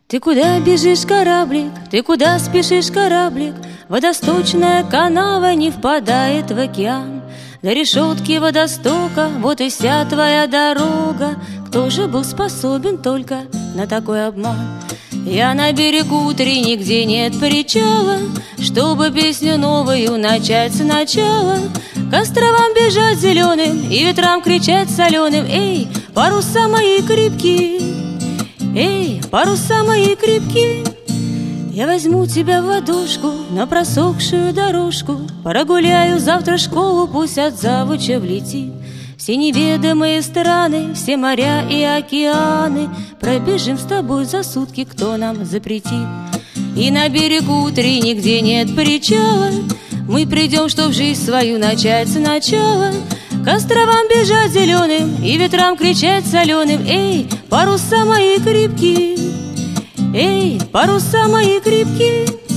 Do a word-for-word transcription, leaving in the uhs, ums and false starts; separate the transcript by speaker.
Speaker 1: Ты куда бежишь, кораблик? Ты куда спешишь, кораблик? Водосточная канава не впадает в океан. До решетки водостока вот и вся твоя дорога. Кто же был способен только на такой обман? Я на берегу три, нигде нет причала, чтобы песню новую начать сначала. К островам бежать зеленым и ветрам кричать соленым: эй, паруса мои крепкие, эй, паруса мои крепкие. Я возьму тебя в ладошку на просохшую дорожку, прогуляю завтра школу, пусть от завуча влетит. Все неведомые страны, все моря и океаны пробежим с тобой за сутки, кто нам запретит. И на берегу три, нигде нет причала, мы придем, чтоб жизнь свою начать сначала. К островам бежать зеленым и ветрам кричать соленым: эй, паруса мои крепкие, эй, паруса мои крепкие.